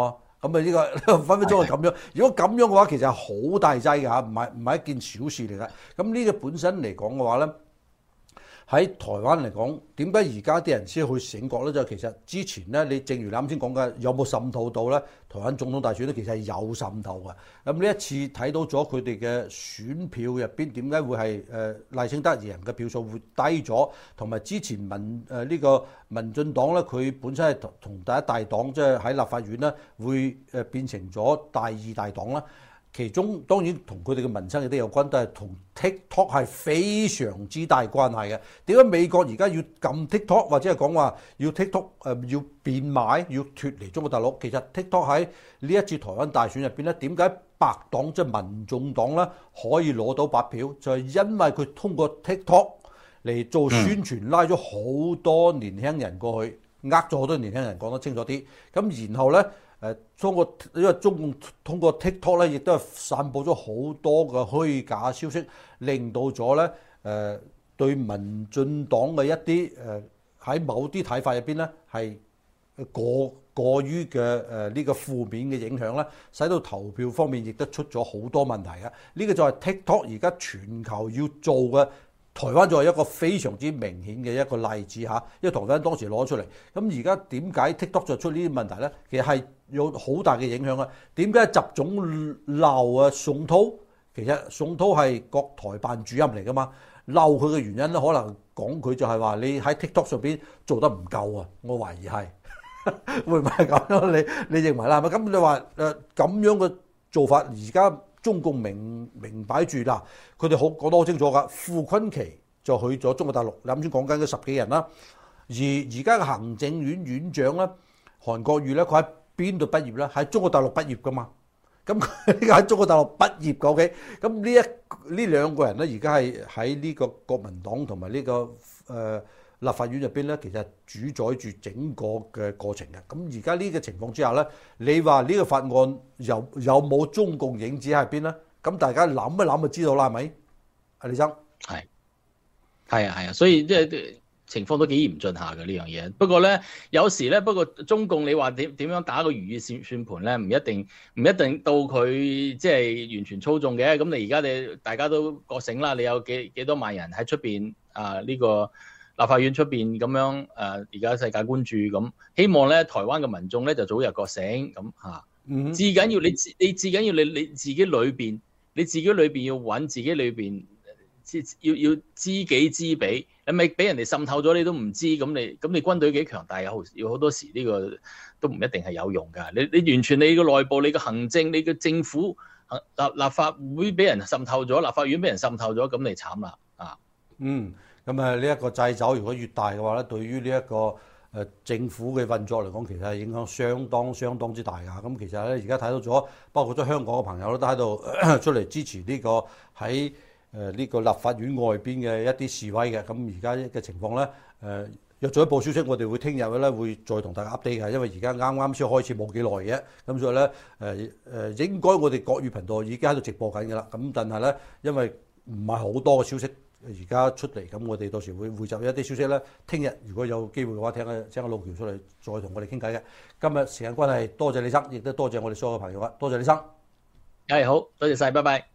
咁啊呢個分分鐘係咁樣。如果咁樣嘅話，其實係好大劑㗎嚇，唔係唔係一件小事嚟嘅。咁呢個本身嚟講嘅話咧，喺台灣嚟講，點解而家啲人先去醒覺咧？就其實之前咧，你正如你啱先講嘅，有冇滲透到咧？台灣總統大選咧，其實係有滲透嘅。咁呢一次睇到咗佢哋嘅選票入邊，點解會係誒賴清德贏嘅票數會低咗？同埋之前民誒呢、呃這個民進黨咧，佢本身係同同第一大黨，即係喺立法院咧，會誒變成咗第二大黨啦。其中當然同佢哋嘅民生亦都有關，都係同 TikTok 係非常之大關係嘅。點解美國而家要禁 TikTok， 或者係講話要 TikTok 誒要變賣，要脱離中國大陸？其實 TikTok 喺呢一次台灣大選入邊咧，點解白黨即係民眾黨咧可以攞到白票？就係因為佢通過 TikTok 嚟做宣傳，拉咗好多年輕人過去，呃咗好多年輕人，講得清楚啲。咁然後咧。誒通過因為中共通過 TikTok 咧，亦都係散佈咗好多嘅虛假消息，令到咗咧誒對民進黨嘅一啲誒喺某啲睇法入邊咧係過過於嘅誒呢個負面嘅影響咧，使到投票方面亦都出咗好多問題嘅。呢個就係 TikTok 而家全球要做嘅。台灣就係一個非常之明顯嘅一個例子嚇，因為台灣當時攞出嚟，咁而家點解 TikTok 作出呢啲問題咧？其實係有好大嘅影響啊！點解習總鬧啊宋濤？其實宋濤係國台辦主任嚟噶嘛，鬧佢嘅原因咧，可能講佢就係話你喺 TikTok 上邊做得唔夠啊！我懷疑係會唔會係咁樣？你你認為啦？係咪咁？你話誒咁樣嘅做法，而家？中共明明擺住啦，佢哋好講得好清楚㗎。傅崑萁就去咗中國大陸，你啱先講緊嗰十幾人啦。而而家嘅行政院院長咧，韓國瑜咧，佢喺邊度畢業咧？喺中國大陸畢業㗎嘛。咁佢呢個喺中國大陸畢業嘅 OK。咁呢一呢兩個人咧，而家係喺呢個國民黨同埋呢個誒。呃立法院入邊咧，其實主宰住整個嘅過程嘅。咁而家呢個情況之下咧，你話呢個法案有有冇中共影子喺邊咧？咁大家諗一諗就知道啦，係咪？阿李生，
係係啊係啊，所以即係情況都幾嚴峻下嘅呢樣嘢。不過咧，有時咧，不過中共你話點點樣打個如意算算盤咧，唔一定唔一定到佢即係完全操縱嘅。咁你而家你大家都覺醒啦，你有幾幾多萬人喺出邊啊？呢個立法院出邊咁樣誒，而家世界關注咁，希望咧台灣嘅民眾咧就早日覺醒咁嚇。嗯，至緊要你自你至緊要你你自己裏邊，你自己裏邊要揾自己裏邊，要要知己知彼。你咪俾人哋滲透咗，你都唔知咁你咁你軍隊幾強大，有有好多時呢個都唔一定係有用㗎。你你完全你個內部、你個行政、你個政府立立法會俾人滲透咗，立法院俾人滲透咗，咁你慘啦啊！
嗯。咁啊，呢一個掣肘如果越大嘅話咧，對於呢一個誒政府嘅運作嚟講，其實係影響相當相當之大㗎。咁其實咧，而家睇到咗，包括咗香港嘅朋友咧，都喺度出嚟支持呢個喺誒呢個立法院外邊嘅一啲示威嘅。咁而家嘅情況咧，誒有進一步消息，我哋會聽日咧會再同大家 update 嘅，因為而家啱啱先開始冇幾耐嘅。咁所以咧，誒誒應該我哋國語頻道已經喺度直播緊㗎啦。咁但係咧，因為唔係好多嘅消息。而家出嚟，咁我哋到時會匯集一啲消息咧。聽日如果有機會嘅話，聽下請阿陸橋出嚟再同我哋傾偈嘅。今日時間關係，多謝李生，亦都多謝我哋所有嘅朋友啊！多謝李生，
係好，多謝晒，拜拜。